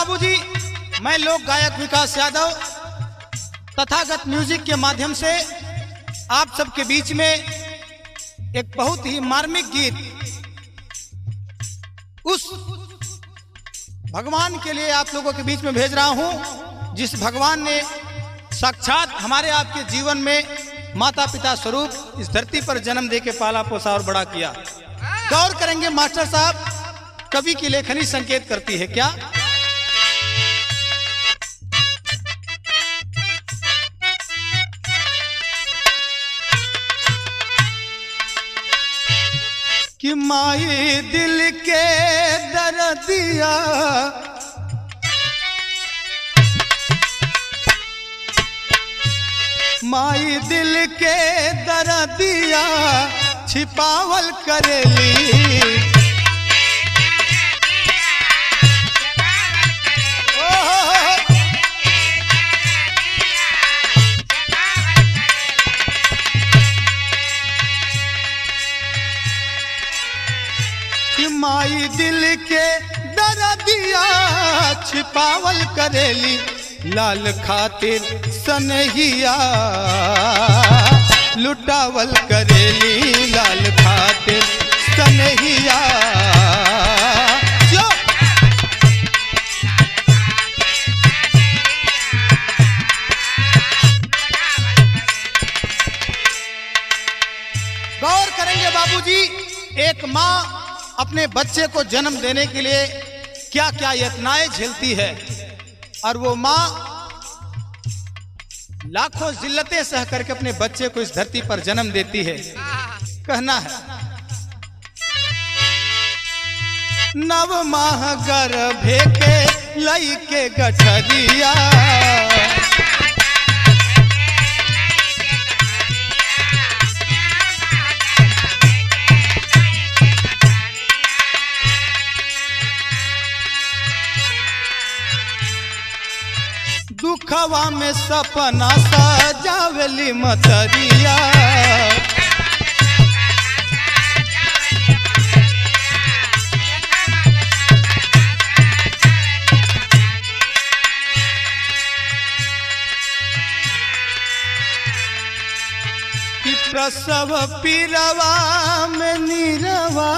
बाबूजी, मैं लोक गायक विकास यादव तथागत म्यूजिक के माध्यम से आप सबके बीच में एक बहुत ही मार्मिक गीत उस भगवान के लिए आप लोगों के बीच में भेज रहा हूं, जिस भगवान ने साक्षात हमारे आपके जीवन में माता पिता स्वरूप इस धरती पर जन्म देके पाला पोसा और बड़ा किया। गौर करेंगे मास्टर साहब, कवि की लेखनी संकेत करती है क्या? कि माई दिल के दर्दिया माई दिल के दर्दिया छिपावल करेली। माई दिल के दर्दिया छिपावल करेली, लाल खातिर सनहिया लुटावल करेली, लाल खातिर सनहिया। गौर करेंगे बाबूजी, एक माँ अपने बच्चे को जन्म देने के लिए क्या क्या यातनाएं झेलती है, और वो माँ लाखों जिल्लतें सह करके अपने बच्चे को इस धरती पर जन्म देती है। कहना है, नव माह गर्भे के लई के गठरिया, दुखवा में सपना सजावली मतरिया, कि प्रसव पीरवा में नीरवा,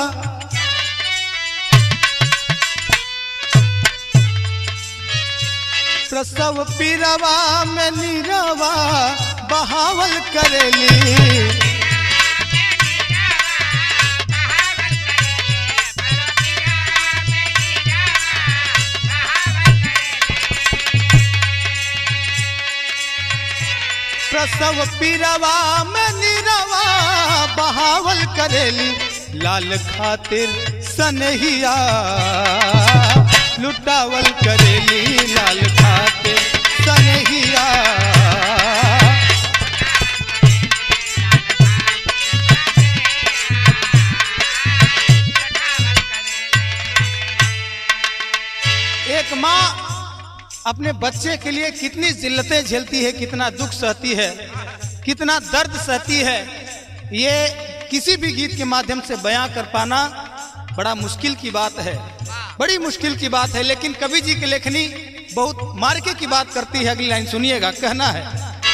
प्रसव पीरवा में नीरवा बहावल करेली, प्रसव पीरवा में नीरवा बहावल करेली, लाल खातिर सनहिया लुटावल करेली, लाल खातिर सनहिया। एक माँ अपने बच्चे के लिए कितनी जिल्लतें झेलती है, कितना दुख सहती है, कितना दर्द सहती है, ये किसी भी गीत के माध्यम से बयां कर पाना बड़ा मुश्किल की बात है, बड़ी मुश्किल की बात है। लेकिन कवि जी की लेखनी बहुत मार्के की बात करती है। अगली लाइन सुनिएगा, कहना है,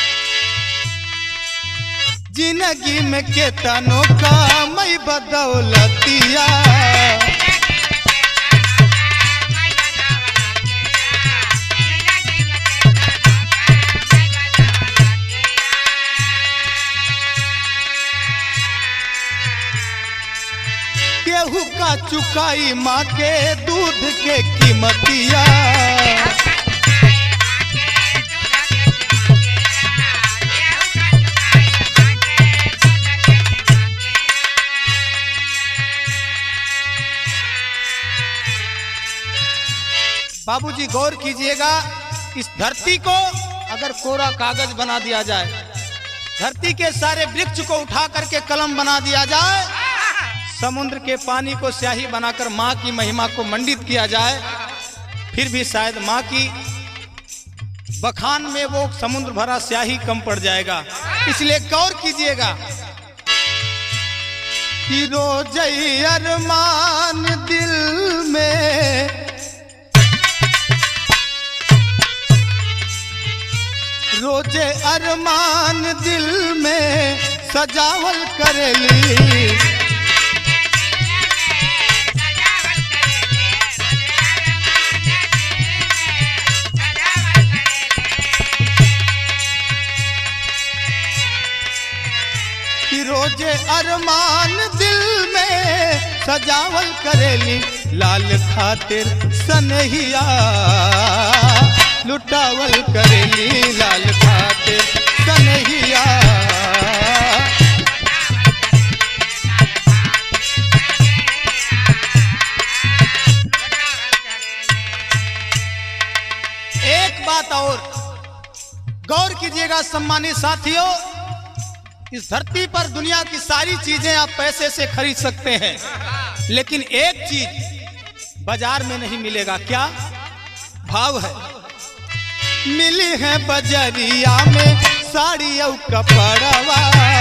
जिंदगी में केतनों का मई बदौलतिया, केहू का चुकाई माँ के दूध के कीमतिया, बाबूजी गौर कीजिएगा, इस धरती को अगर कोरा कागज बना दिया जाए, धरती के सारे वृक्ष को उठा करके कलम बना दिया जाए, समुद्र के पानी को स्याही बनाकर माँ की महिमा को मंडित किया जाए, फिर भी शायद माँ की बखान में वो समुद्र भरा स्याही कम पड़ जाएगा। इसलिए गौर कीजिएगा कि रोज अरमान दिल में रोजे अरमान दिल में सजावल करेली। कि रोजे अरमान दिल में सजावल करेली, लाल खातिर सनहिया लुटावल करेली, लाल खातिर सनहिया। एक बात और गौर कीजिएगा सम्मानित साथियों, इस धरती पर दुनिया की सारी चीजें आप पैसे से खरीद सकते हैं, लेकिन एक चीज बाजार में नहीं मिलेगा। क्या भाव है? मिली है बजरिया में साड़ी और कपड़वा,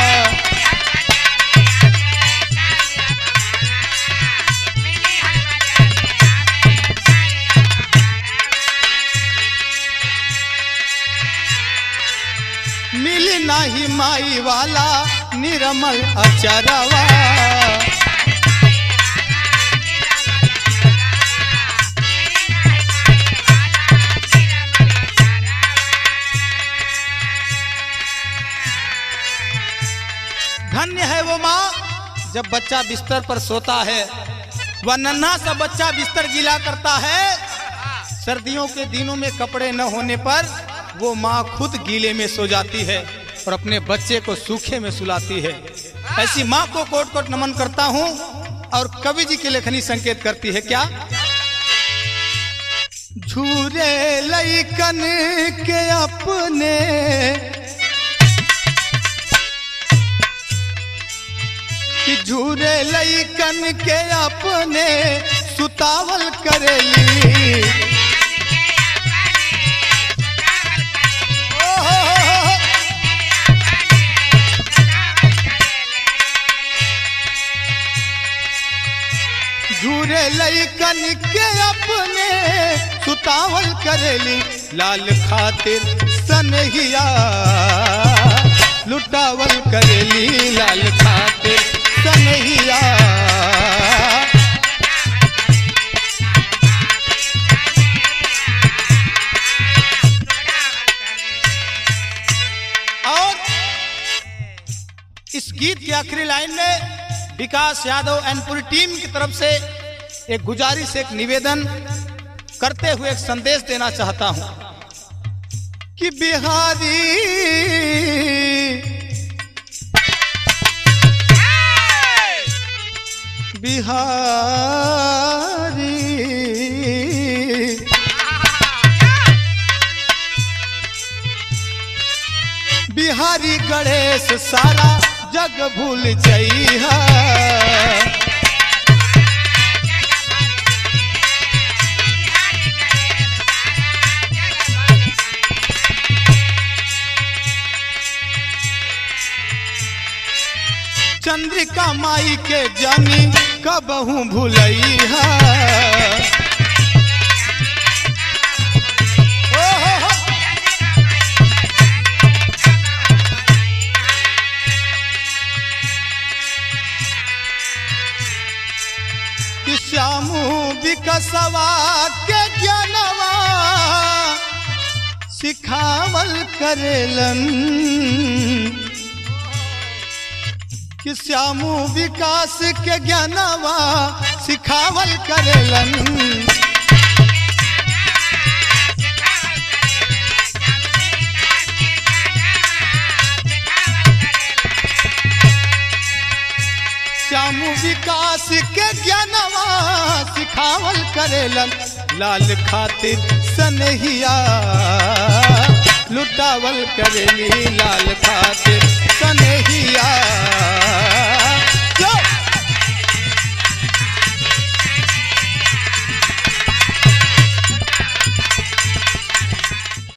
मिली नाही माई वाला निर्मल अचरवा। धन्य है वो माँ जब बच्चा बिस्तर पर सोता है, वह नन्हा सा बच्चा बिस्तर गीला करता है, सर्दियों के दिनों में कपड़े न होने पर वो माँ खुद गीले में सो जाती है और अपने बच्चे को सूखे में सुलाती है। ऐसी माँ को कोट कोट नमन करता हूँ। और कवि जी की लेखनी संकेत करती है क्या? झूरे लइकन के अपने कि झूरे लइकन के अपने सुतावल करेली। झूरे लइकन के अपने सुतावल करेली, लाल खातिर सनहिया लुटावल करेली, लाल खातिर सनहिया। और इस गीत की आखिरी लाइन में विकास यादव एंड पूरी टीम की तरफ से एक गुजारिश, एक निवेदन करते हुए एक संदेश देना चाहता हूं कि बिहारी बिहारी गणेश सारा जग भूल जइहा। चंद्रिका माई के जानी कबहू भूलइहा। श्यामू विकसवा के ज्ञानवा सिखावल करेलन, कि श्यामू विकास के ज्ञानवा सिखावल करेलन। श्यामू विकास के ज्ञानवा सिखावल करेलन, लाल खातिर सनहिया लुटावल करेली, लाल खातिर सनहिया।